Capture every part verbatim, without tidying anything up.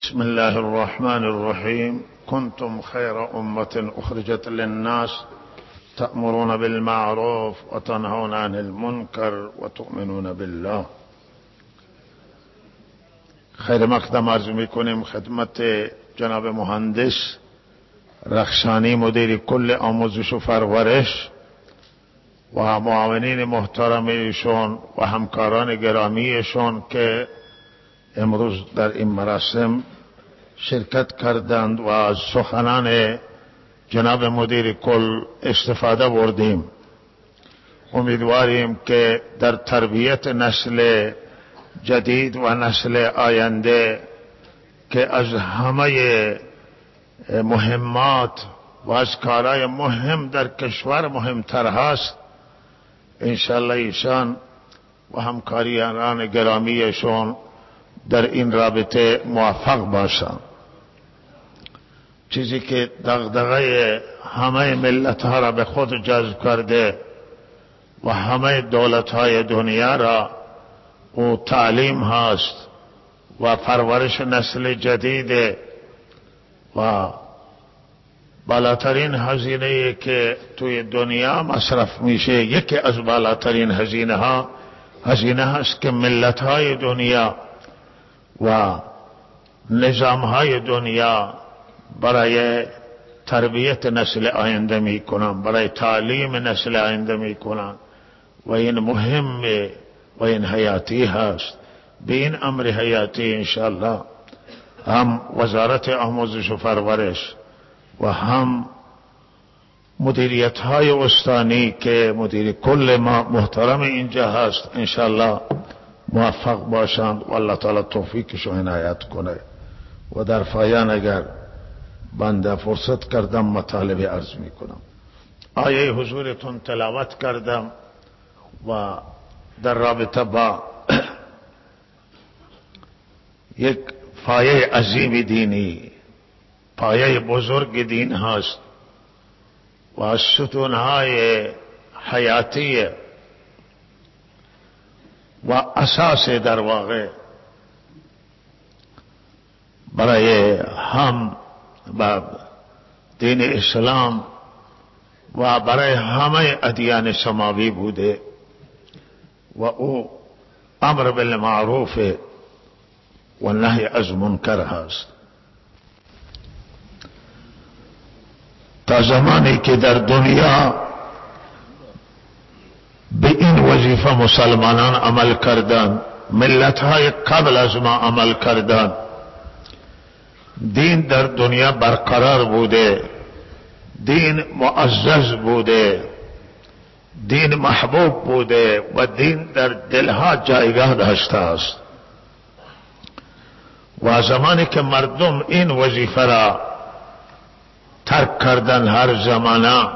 بسم الله الرحمن الرحيم. كنتم خير أمة أخرجت للناس تأمرون بالمعروف وتنهون عن المنكر وتؤمنون بالله. خیر مقدم عرض میکنیم خدمت جناب مهندس رخشانی مدیر کل آموزش و پرورش و معاونین محترم ایشون و همکاران گرامی ایشون که امروز در این مراسم شرکت کردند و از سخنان جناب مدیر کل استفاده بردیم. امیدواریم که در تربیت نسل جدید و نسل آینده که از همه مهمات و از کارهای مهم در کشور مهمتر هست، انشاءالله ایشان و همکاریان گرامیشون در این رابطه موفق باشند. چیزی که دغدغه همه ملت ها را به خود جذب کرده و همه دولت های دنیا را او تعلیم هست و پرورش نسل جدید و بالاترین هزینه که توی دنیا مصرف میشه. یکی از بالاترین هزینه ها هزینه هست که ملت های دنیا و نظام های دنیا برای تربیت نسل آینده می کنند، برای تعلیم نسل آینده می کنند و این مهمه و این حیاتی هست. به این امر حیاتی انشاءالله هم وزارت آموزش و پرورش و هم مدیریت های استانی که مدیر کل ما محترم اینجا هست انشاءالله موفق باشند و الله تعالی توفیقش و عنایت کنه. و در پایان اگر بنده فرصت کردم مطالب عرض می کنم. آیه حضورتون تلاوت کردم و در رابطه با یک پایه عظیم دینی، پایه بزرگ دین هست و از ستونهای حیاتی و اساس در واقع برای هم و دین اسلام و برای همه ادیان سماوی بوده و او امر بالمعروف و نهی از منکر هست. تا زمانی که در دنیا به این وظیفه مسلمانان عمل کردند، ملت های قبل از ما عمل کردند، دین در دنیا برقرار بوده، دین معزز بوده، دین محبوب بوده و دین در دلها جایگاه داشته است. و زمانی که مردم این وظیفه را ترک کردن، هر زمانه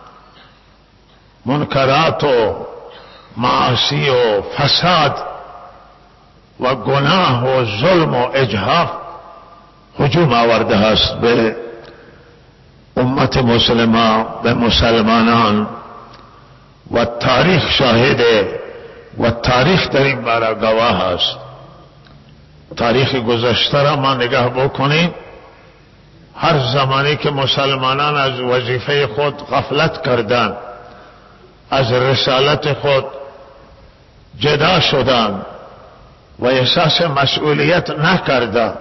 منکرات و معاصی و فساد و گناه و ظلم و اجحاف هجوم آورده است به امت مسلمه، به مسلمانان و تاریخ شاهده و تاریخ در این باره گواه است. تاریخ گذشته را ما نگاه بکنیم، هر زمانی که مسلمانان از وظیفه خود غفلت کردند، از رسالت خود جدا شدند و احساس مسئولیت نکردند،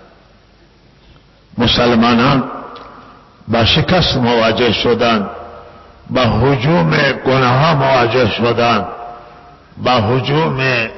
مسلمانان با شکست مواجه شدند، با هجوم گناه مواجه شدند، با هجوم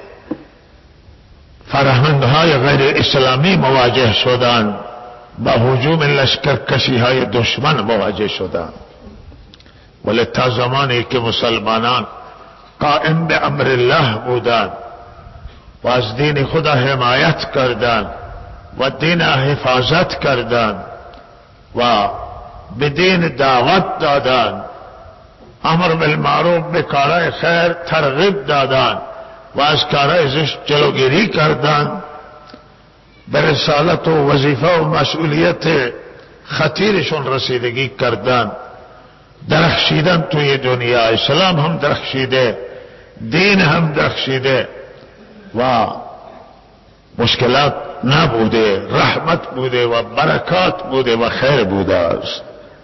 فرهنگ های غیر اسلامی مواجه شدند، با هجوم لشکرکشی های دشمن مواجه شدند. ولی تا زمانی که مسلمانان قائم به امر الله بودند و از دین خدا حمایت کردند و دین حفاظت کردند و به دین دعوت دادند، امر بالمعروف به کارهای خیر ترغیب دادند و از کارهای زشت جلوگیری کردند، به رسالت و وظیفه و مسئولیت خطیرشون رسیدگی کردند، درخشیدن توی دنیا. اسلام هم درخشیده، دین هم درخشیده و مشکلات نبوده، رحمت بوده و برکات بوده و خیر بوده است.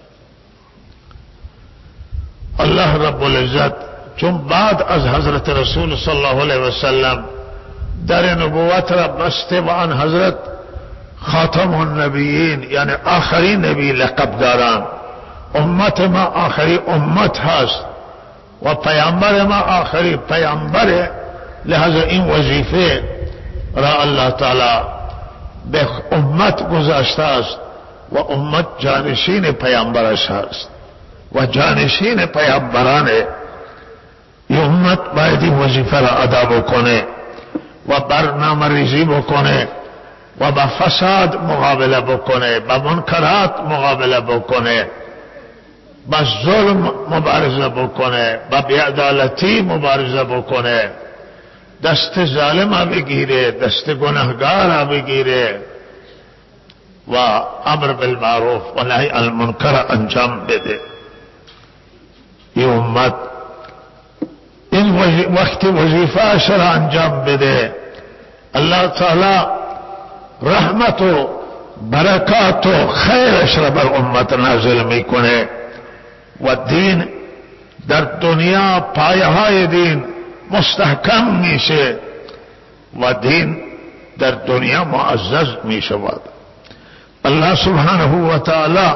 الله رب العزت چون بعد از حضرت رسول صلی الله علیه و سلم در نبوت را بسته و آن حضرت خاتم النبیین یعنی آخرین نبی لقب دارند، امت ما آخری امت هست و پیامبر ما آخری پیامبر، لہذا این وظیفه را الله تعالی به امت گذاشته است و امت جانشین پیامبرش هست و جانشین پیامبران این امت باید این وظیفه را ادا بکنه و برنامه ریزی بکنه و با فساد مقابله بکنه، با منکرات مقابله بکنه، با ظلم مبارزه بکنه، با بیعدالتی مبارزه بکنه، دست ظالم بگیره، دست گناهگار بگیره و امر بالمعروف و نهی عن المنکر انجام بده. این امت این وقتی وظیفه را انجام بده، الله تعالی رحمت و برکات و خیرش را بر امت نازل میکنه و دین در دنیا پایه های دین مستحکم میشه و دین در دنیا معزز میشود. الله سبحانه و تعالی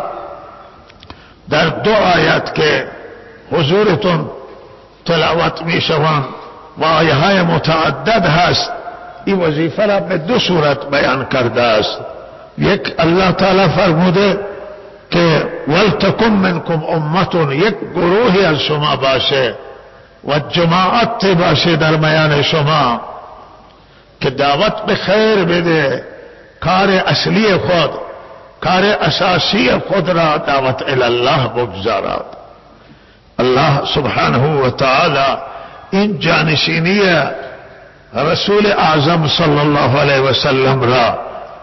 در دو آیات که حضورتون تلاوت میشوند و آیه های متعدد هست، این وظیفه را به دو صورت بیان کرده است. یک، الله تعالی فرموده که ولتکن منکم امتون، یک گروهی از شما باشه و جماعت باشه در میان شما که دعوت به خیر بده، کار اصلی خود، کار اساسی خود را دعوت الله بگذارد. الله سبحانه و تعالی این جانشینی رسول اعظم صلی الله علیه و سلم را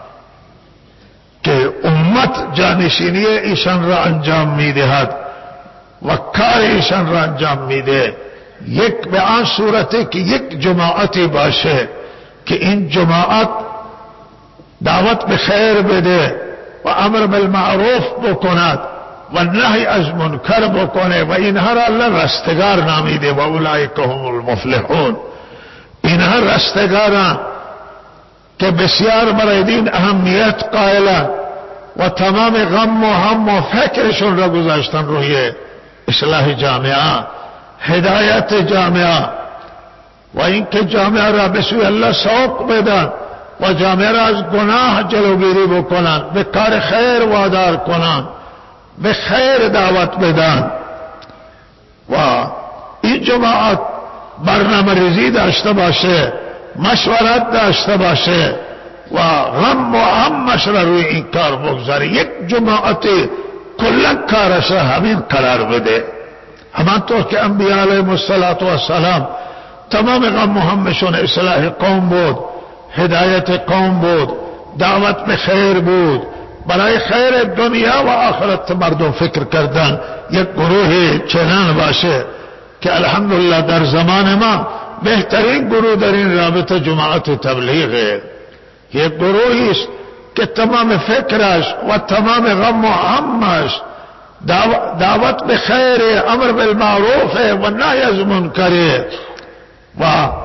که امت جانشینی ایشان را انجام میدهد و کار ایشان را انجام میده، یک به آن صورتی که یک جماعتی باشه که این جماعت دعوت به خیر بده و امر بالمعروف بکند و نهی از منکر بکنه و اینها را الله رستگار نامیده و اولئک هم المفلحون. اینها رستگاران که بسیار برای دین اهمیت قائلند و تمام غم و هم و فکرشون را گذاشتن روی اصلاح جامعه، هدایت جامعه و اینکه جامعه را به سوی الله سوق بدن و جامعه را از گناه جلوگیری بکنن، به کار خیر وادار کنن، به خیر دعوت بدن و این جماعت برنامه ریزی داشته باشه، مشورت داشته باشه و غم و همش را روی این کار بگذاره. یک جماعت کلا کارش را همین قرار بده، همانطور که انبیاء علیهم السلام تمام غم و همشون اصلاح قوم بود، هدایت قوم بود، دعوت به خیر بود، برای خیر دنیا و آخرت مردم فکر کردن. یک گروه چنان باشه که الحمدلله در زمان ما بهترین گروه در این رابطه جماعت تبلیغه. یک گروهی است که تمام فکرش و تمام غم و همش دعوت به خیر، امر بالمعروف و نهی از منکر و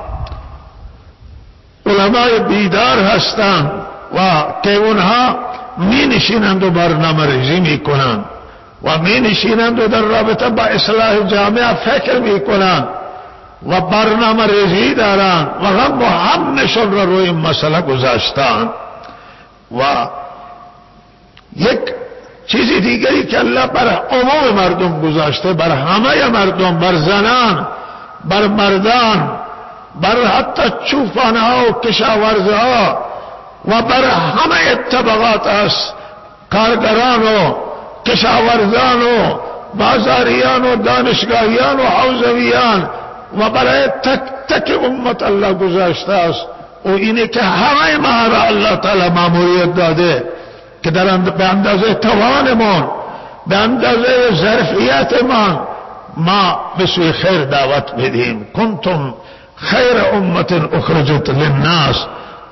علماء بیدار هستند و که اونها می نشینند و برنامه ریزی می کنند و می نشینند و در رابطه با اصلاح جامعه فکر می کنند و برنامه ریزی دارند و غم و همشون را روی این مسئله گذاشتند. و یک چیز دیگری که الله بر عموم مردم گذاشته، بر همه مردم، بر زنان، بر مردان، بر حتی چوپانها و کشاورزها و بر همه طبقات است، کارگران و کشاورزان و بازاریان و دانشگاهیان و حوزویان و برای تک تک امت الله گذاشته است. و اینه که همه ما را الله تعالی ماموریت داده که در به اندازه توانمان، به اندازه ظرفیتمان ما به سوی خیر دعوت بدیم. کنتم خیر امت اخرجت للناس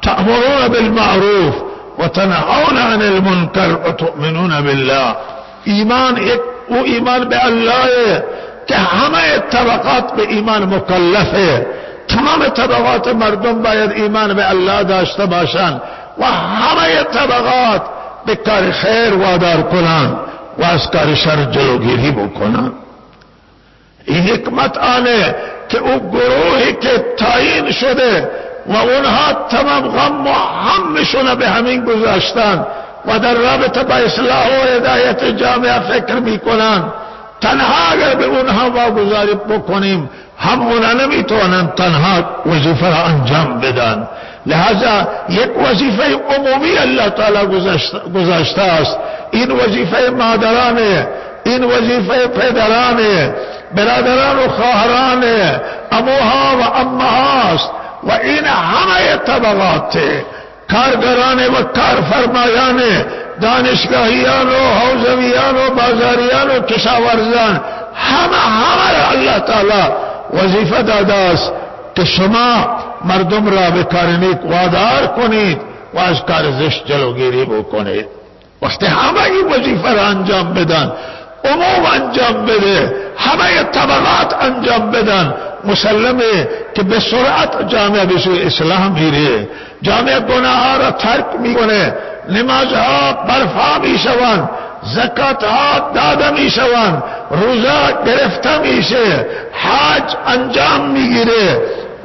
تأمرون بالمعروف و تنهون عن المنکر و تؤمنون بالله. ایمان ایک او ایمان به الله که همه طبقات به ایمان مکلفه. تمام طبقات مردم باید ایمان به الله داشته باشند و همه طبقات به کار خیر وادار کنند و از کار شر جلوگیری بکنند. این حکمت آنه که او گروهی که تعیین شده و اونها تمام غم و همشون به همین گذاشتن و در رابطه با اصلاح و هدایت جامعه فکر میکنن، تنها اگر به اونها واگذاری بکنیم هم اونها نمیتونن تنها وظیفه را انجام بدن. لہذا یک وظیفه عمومی اللہ تعالی گذاشته است. این وظیفه مادرانه، این وظیفه پدرانه، برادران و خواهرانه، اموها و امهاست و این همه طبقات، کارگران و کارفرمایان، دانشگاهیان و حوزویان و بازاریان و کشاورزان، همه همه را اللہ تعالی وظیفه داده است که شما مردم را به کار نیک وادار کنید و از کار زشت جلوگیری بکنید. وقتی همه این وظیفه را انجام بدن، عموم انجام بده، همه طبقات انجام بدن، مسلمه که به سرعت جامعه به سوی اصلاح میره. جامعه گناه را ترک میکنه، نمازها برپا میشوند، زکاتها داده میشوند، روزه گرفته میشه، حج انجام میگیره و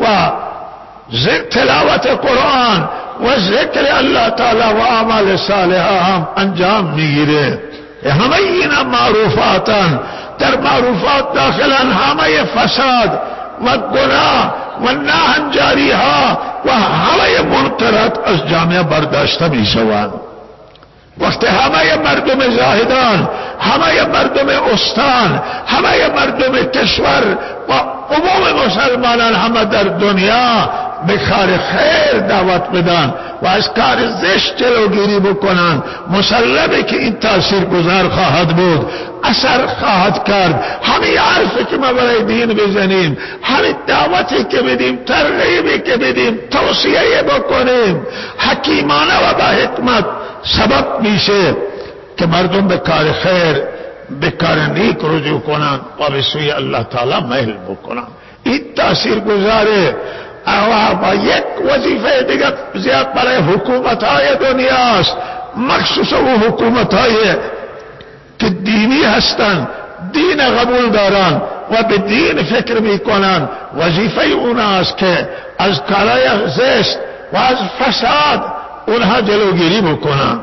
تلاوت قرآن و ذکر اللہ تعالی و اعمال صالحه هم انجام میگیره. همه اینا معروفاتن. در معروفات داخلن همه فساد و گناه و ناهنجاری ها و همه منکرات از جامعه برداشته می شوند. وقتی همه مردم زاهدان، همه مردم استان، همه مردم کشور و عموم مسلمانان همه در دنیا به کار خیر دعوت بدن و از کار زشت جلوگیری بکنن، مسلمه که این تاثیر گذار خواهد بود، اثر خواهد کرد. همین حرفی که ما برای دین بزنیم، همین دعوتی که بدیم، ترغیبی که بدیم، توصیه بکنیم، حکیمانه و با حکمت سبب میشه که مردم به کار خیر، به کار نیک رجوع کنن و به سوی اللہ تعالی میل بکنن. این تاثیر گذاره. و یک وظیفه دیگر زیاد برای حکومت های دنیاست، مخصوصا و حکومت های که دینی هستن، دین قبول دارن و به دین فکر میکنن. وظیفه اوناست که از کارهای زشت و از فساد اونها جلوگیری بکنن،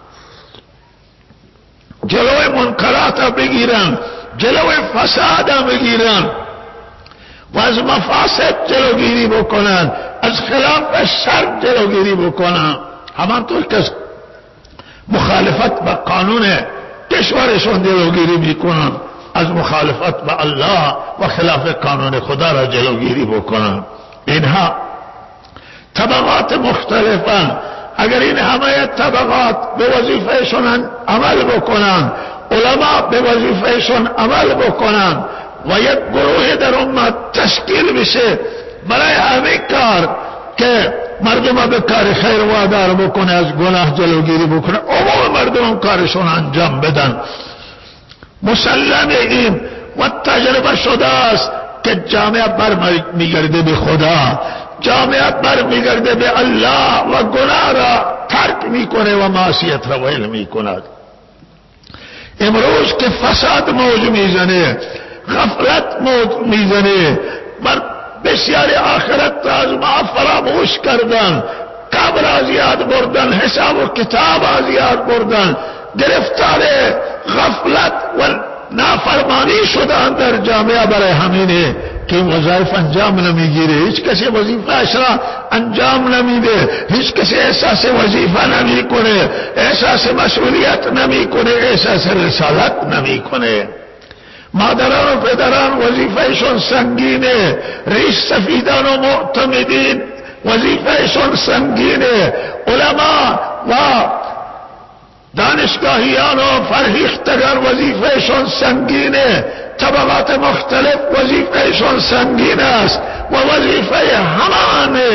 جلوی منکرات بگیرن، جلوی فساد بگیرن و از مفاسد جلوگیری بکنن، از خلاف شر جلوگیری بکنن. همانطور که مخالفت با قانون کشورشون جلوگیری میکنن، از مخالفت با الله و خلاف قانون خدا را جلوگیری بکنن. اینها طبقات مختلفن. اگر این همه طبقات به وظیفهشون عمل بکنن، علما به وظیفهشون عمل بکنن و یک گروه در امت تشکیل بشه برای همین کار که مردم به کار خیر وادار بکنه، از گناه جلوگیری بکنه، عموم مردم کارشون انجام بدن، مسلم این و تجربه شده است که جامعه برمیگرده به خدا، جامعه برمیگرده به الله و گناه را ترک میکنه و معصیت را ویل میکند. امروز که فساد موج میزنه، غفلت موج میزنه، بر بسیاری آخرت را از ما فراموش کردن، قبر از یاد بردن، حساب و کتاب از یاد بردن، گرفتار غفلت و نافرمانی شدن در جامعه. برای همینه که وظایف انجام نمیگیره، هیچ کسی وظیفه‌اش را انجام نمیده، هیچ کسی احساس وظیفه نمیکنه، احساس مسئولیت نمیکنه، احساس رسالت نمیکنه. مادران و پدران وظیفهشون سنگینه، رئیس سفیدان و معتمدین وظیفهشون سنگینه، علما و دانشگاهیان و فرهیختگان وظیفهشون سنگینه، طبقات مختلف وظیفهشون سنگین است و وظیفه همان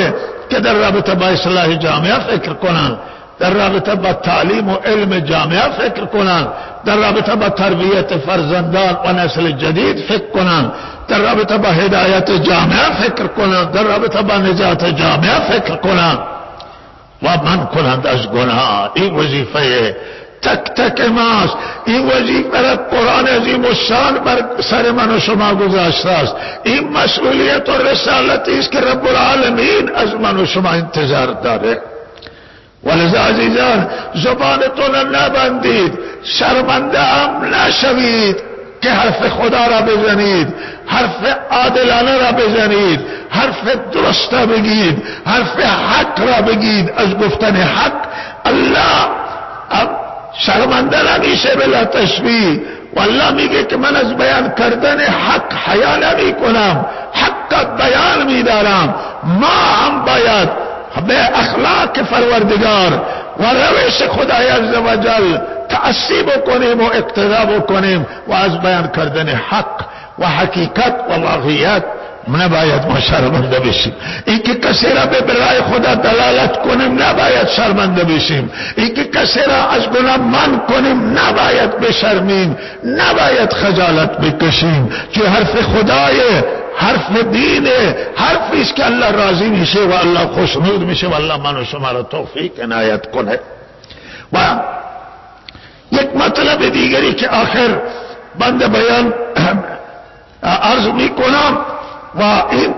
که در رابطه با اصلاح جامعه فکر کنند، در رابطه با تعلیم و علم جامعه فکر کنند، در رابطه با تربیت فرزندان و نسل جدید فکر کنند، در رابطه با هدایت جامعه فکر کنند، در رابطه با نجات جامعه فکر کنند و من کنند از گناه. این وظیفه تک تک ماست. این وظیفه را قرآن عظیم و شان بر سر من و شما گذاشته است. این مسئولیت و رسالتی است که رب العالمین از من و شما انتظار داره. ولذا عزیزان زبانتون نبندید، شرمنده هم نشوید که حرف خدا را بزنید، حرف عادلانه را بزنید، حرف درست را بگید، حرف حق را بگید. از گفتن حق الله شرمنده نمیشه بلا تشبیه. والله میگه که من از بیان کردن حق حیا نمی کنم، حق بیان میدارم. ما هم باید به اخلاق پروردگار و روش خدای عزوجل تأسی بکنیم و اقتدا بکنیم و از بیان کردن حق و حقیقت و واقعیت نباید ما شرمنده بشیم. این که کسی را به برای خدا دلالت کنیم نباید شرمنده بشیم. این که کسی را از گناه من کنیم نباید بشرمیم، نباید خجالت بکشیم، که حرف خدای، حرف دینه، حرفی است که الله راضی میشه و الله خوشنود میشه و الله من و شما را توفیق عنایت کنه. و یک مطلب دیگری که آخر بنده بیان عرض میکنم و این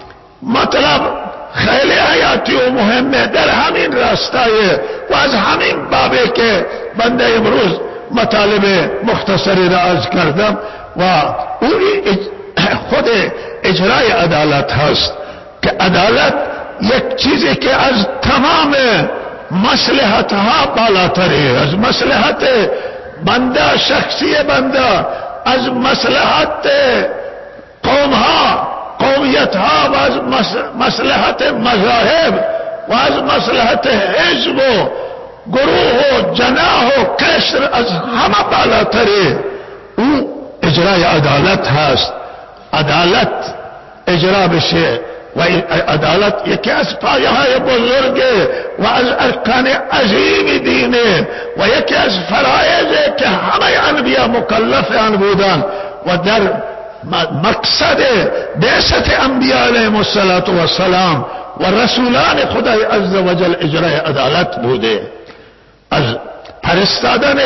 مطلب خیلی حیاتی و مهمه در همین راستای و از همین بابه که بنده امروز مطالب مختصری را عرض کردم و اون خود اجرای عدالت هست که عدالت یک چیزی که از تمام مصلحت ها بالاتره، از مصلحت بنده، شخصی بنده، از مصلحت قوم ها، قومیت ها و از مصلحت مذاهب و از مصلحت حزب و گروه و جناح و قشر از همه بالاتره. او اجرای عدالت هست. عدالت اجرا بشه و عدالت یکی از پایه های بزرگه و از ارکان عظیم دینه و یکی از فرایضه که همه انبیا مکلف آن بودن و در مقصد بعثت انبیاء علیهم السلام و رسولان خدای عزوجل اجرای عدالت بوده. از فرستادن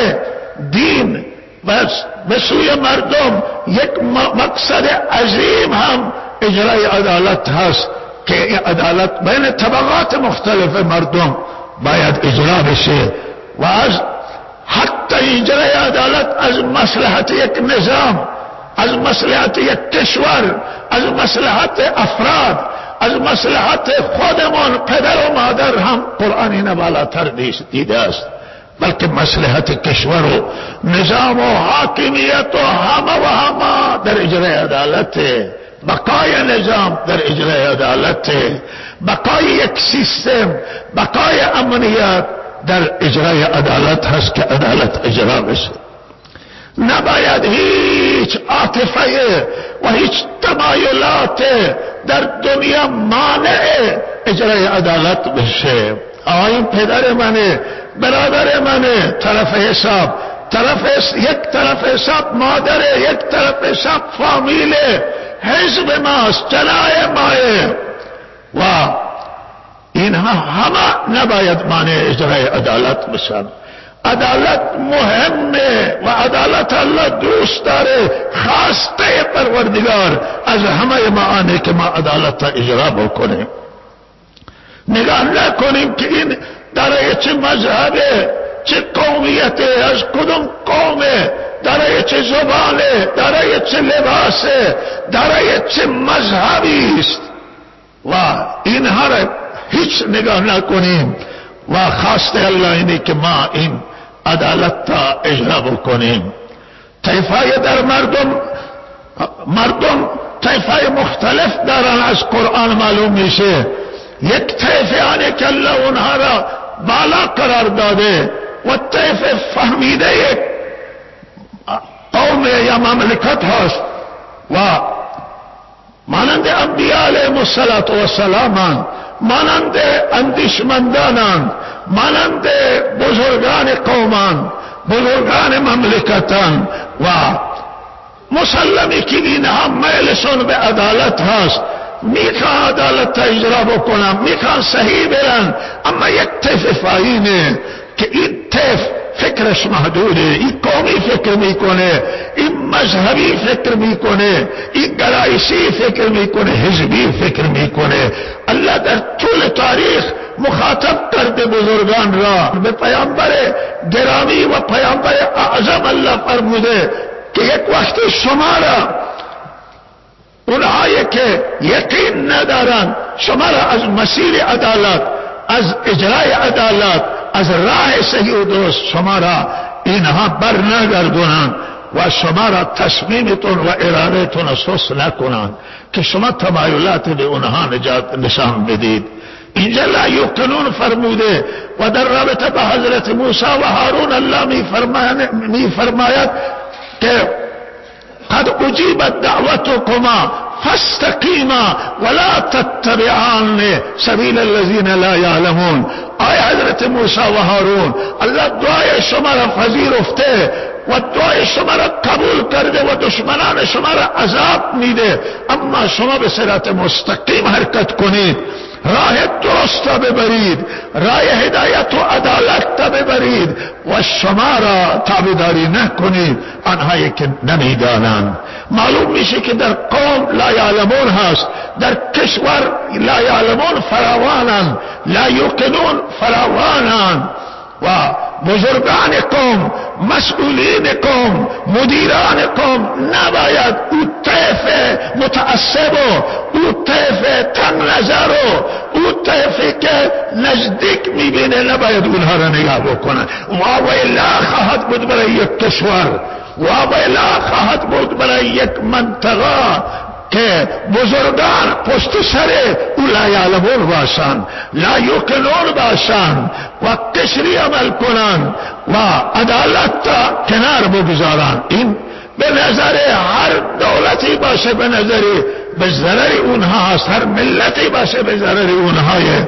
دین و به سوی مردم یک مقصد عظیم هم اجرای عدالت هست که این عدالت بین طبقات مختلف مردم باید اجرا بشه و از حتی اجرای عدالت از مصلحت یک نظام، از مصلحت یک کشور، از مصلحت افراد، از مصلحت خودمان پدر و مادر هم قرآن این بالاتر دیده است، بلکه مصلحت کشور و نظام و حاکمیت و همه و همه در اجرای عدالت، بقای نظام در اجرای عدالت، بقای یک سیستم، بقای امنیت در اجرای عدالت هست که عدالت اجرا بشه. نباید هیچ عاطفه و هیچ تمایلات در دنیا مانع اجرای عدالت بشه. آین پدر منه، برادر منه، طرف حساب، طرف یک طرف حساب مادره، یک طرف حساب فامیله، حزب ماست، جنای ماه و اینها همه نباید مانع اجرای عدالت بشن. عدالت مهمه و عدالت الله دوست داره، خواسته پروردگار از همه معانی که ما عدالت را اجرا بکنیم. نگاه نکنیم که این دارای چه مذهبه، چه قومیته، از کدوم قومه، دارای چه زبانه، دارای چه لباسه، دارای چه مذهبی است و اینها را هیچ نگاه نکنیم و خواسته الله اینه که ما این عدالت را اجرا بکنیم. طایفه در مردم مردم طایفه مختلف دارن، از قرآن معلوم میشه. یک طایفه آنه که الله اونها را بالا قرار داده و طایفه فهمیده یک قوم یا مملکت هست و مانند انبیاء علیهم السلام مانند اندیشمندانند، مانند بزرگان قومان، بزرگان مملکتان و مسلمی که اینها میلشون به عدالت هست، میخوان عدالت تا اجرا بکنن، میخوان صحیح برن، اما یک طیف فاینه که این طیف فکرش محدوده، این قومی فکر میکنه، این مذهبی فکر میکنه، این گرایشی فکر میکنه، حزبی فکر میکنه. الله در طول تاریخ مخاطب کرده بزرگان را، به پیامبر گرامی و پیامبر اعظم الله فرموده که یک وقت شما را، اونهایی که یقین ندارن، شما را از مسیر عدالت، از اجرای عدالت، از راه صحیح و درست شما را اینها بر نگردونند و شما را تصمیمتون و ارادتون سست نکنند که شما تمایلات به اونها نجات نشان بدید. اینجا لا یوقنون فرموده و در رابطه با حضرت موسی و هارون الله می فرماید که قد اجیبت دعوتكما فاستقیما ولا تتبعان سبیل الذین لا یعلمون. آی حضرت موسی و هارون، الله دعای شما را پذیرفته و دعای شما را قبول کرده و دشمنان شما را عذاب میده، اما شما به صراط مستقیم حرکت کنید، راه درست تا ببرید، راه هدایت و عدالت تا ببرید و شما را تابعداری نکنید آنهایی که نمیدانند. معلوم میشه که در قوم لا یعلمون هست، در کشور لا یعلمون فراوانند، لا یوقنون فراوانند و بزرگان قوم، مسئولین قوم، مدیران قوم نباید او طیف متعصب و او طیف تنگ نظر و او طیفی که نزدیک میبینه نباید اونها را نگاه بکنن. و ویلا خواهد بود برای یک کشور، و ویلا خواهد بود برای یک منطقه که بزرگان پشت سر او لا یعلمون باشند، لا یوقنون باشند و قشری عمل کنند و عدالت تا کنار بگذارند. این به نظر هر دولتی باشه به نظر به ضرر اونها هست، هر ملتی باشه به ضرر اونهای.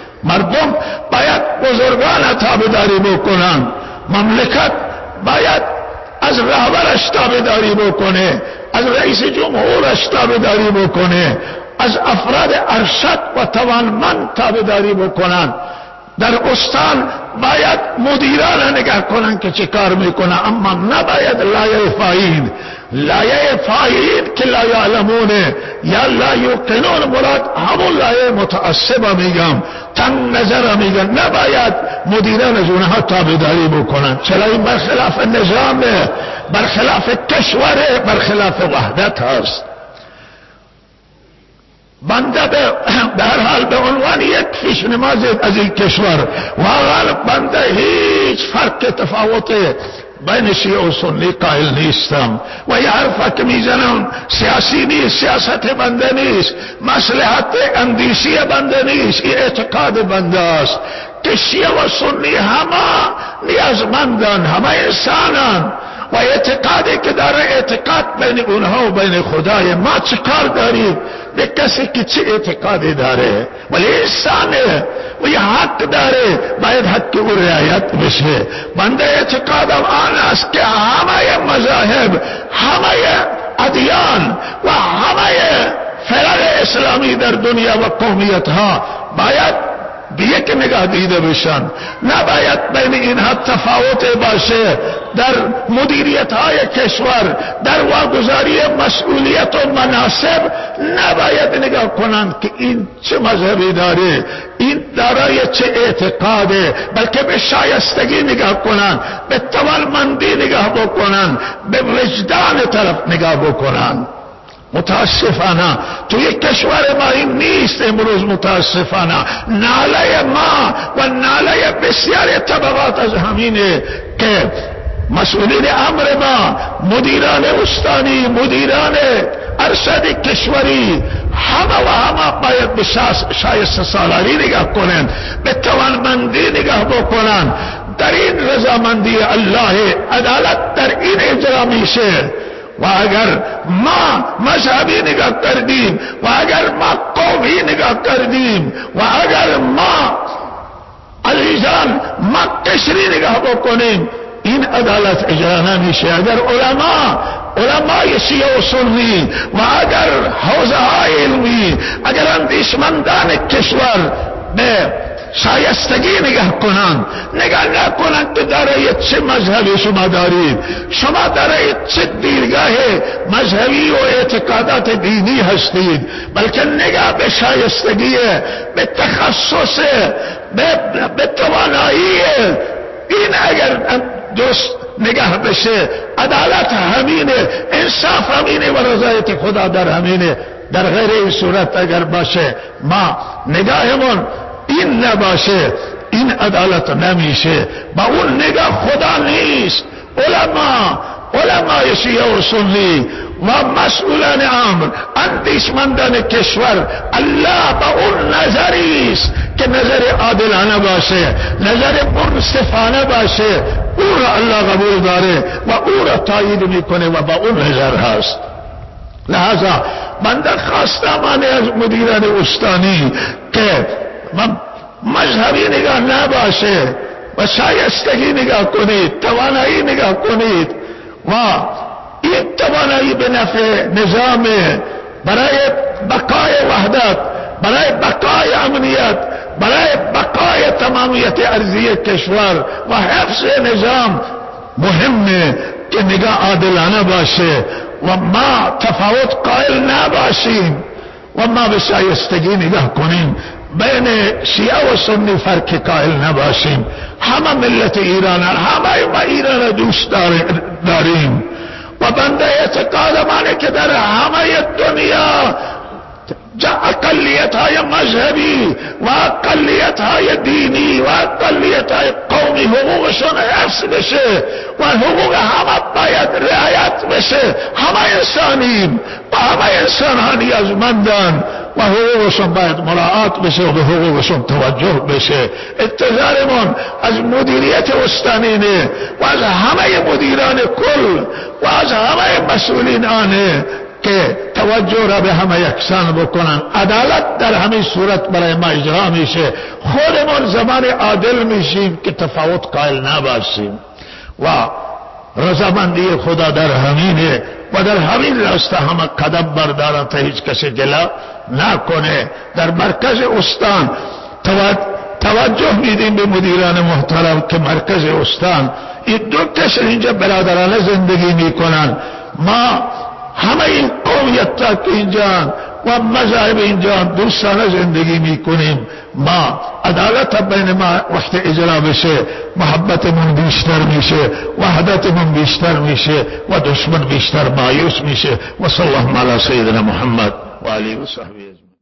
مردم باید بزرگان تابعداری بکنند، مملکت باید از رهبرش تابعداری بکنه، از رئیس جمهورش تابعداری بکنه، از افراد ارشد و توانمند تابعداری بکنن. در استان باید مدیران نگاه کنن که چه کار میکنن، اما نباید لایه فاین، لایه فاین که لا یعلمونه یا لا یوقنون مراد همون لایه متعصب میگم، تنگ نظر میگم، نباید مدیران از اونها تابعداری بکنن. چرا این برخلاف نظامه، برخلاف کشوره، برخلاف وحدت هست. بنده به هر حال به عنوان یک پیشنماز از این کشور واقعا بنده هیچ فرق تفاوت بین شیعه و سنی قائل نیستم و یه حرفا که میزنم سیاسی نیست، سیاست بنده نیست، مصلحت اندیشی بنده نیست، این اعتقاد بنده است که شیعه و سنی همه نیازمندن، همه انسانن و اعتقادی که داره اعتقاد بین اونها و بین خدای. ما چه کار داریم به کسی که چه اعتقادی داره، ولی انسانه و یه حق داره، باید حق او رعایت بشه. بنده اعتقادم آن است که همه مذاهب، همه ادیان و همه فرق اسلامی در دنیا و قومیت ها باید به یک نگاه دیده بشن، نباید بین اینها تفاوت باشه در مدیریت های کشور، در واگذاری مسئولیت و مناصب. نباید نگاه کنند که این چه مذهبی داره، این دارای چه اعتقاده، بلکه به شایستگی نگاه کنند، به توانمندی نگاه بکنند، به وجدان طرف نگاه بکنند. متاسفانه توی کشور ما این نیست امروز، متاسفانه ناله ما و ناله بسیار طبقات از همینه که مسئولین امر ما، مدیران استانی، مدیران ارشد کشوری، همه و همه باید به شایسته سالاری نگاه کنند، به توانمندی نگاه بکنند. در این رضامندی الله عدالت در این اجرا میشه و اگر ما مذهبی نگاه کردیم و اگر ما قومی نگاه کردیم و اگر ما عزیزان ما قشری نگاه بکنیم این عدالت اجرا نمیشه. اگر علما علمای شیعه و سنی و اگر حوزه های علمی اگر اندیشمندان کشور به شایستگی نگاه کنند، نگاه نکنند که دارای چه مذهبی شما دارید، شما دارای چه دیرگاه مذهبی و اعتقادات دینی هستید، بلکه نگاه به شایستگی، به تخصص، به, به توانایی، این اگر درست نگاه بشه عدالت همینه، انصاف همینه و رضایت خدا در همینه. در غیر این صورت اگر باشه ما نگاهمون این نباشه این عدالت نمیشه. با اون نگاه خدا نیست. علما علمای شیعه و سنی و مسئولان امر اندیشمندان کشور الله با اون نظری است که نظر عادلانه باشه، نظر منصفانه باشه، او را الله قبول داره و او را تایید میکنه و با اون نظر هست. لہذا من درخواستم از مدیران استانی که مذهبی نگاه نباشه و شایستگی نگاه کنید، توانایی نگاه کنید و این توانایی به نفع نظام برای بقای وحدت، برای بقای امنیت، برای بقای تمامیت ارضی کشور و حفظ نظام مهمه که نگاه عادلانه باشه و ما تفاوت قائل نباشیم و ما به شایستگی نگاه کنیم، بین شیعه و سنی فرق قائل نباشیم. همه ملت ایران، همه ما ایران دوست داریم و بنده اعتقاد منه که در همه دنیا اقلیت های مذهبی و اقلیت های دینی و اقلیت های قومی حقوقشون حفظ بشه و حقوق همه باید رعایت بشه. همه انسانیم و همه انسان ها نیازمندن و حقوقشون باید مراعات بشه و به حقوقشون توجه بشه. انتظارمون از مدیریت استانینه و از همه مدیران کل و از همه مسئولین آنه که توجه را به همه یکسان بکنن. عدالت در همین صورت برای ما اجرا میشه. خودمون زمان عادل میشیم که تفاوت قائل نباشیم و رضامندی خدا در همینه و در همین راسته همه قدم بردارن تا هیچ کسی جلا نکنه. در مرکز استان توجه میدیم به مدیران محترم که مرکز استان این دو کس اینجا برادرانه زندگی میکنن. ما همه این قومیت تا که اینجا و مذاهب اینجا دوستانه زندگی میکنیم. ما عدالت بین ما وقت اجرا بشه محبتمون بیشتر میشه، وحدتمون بیشتر میشه و دشمن بیشتر مایوس میشه. و صلی الله علی سیدنا محمد و آله و صحبه.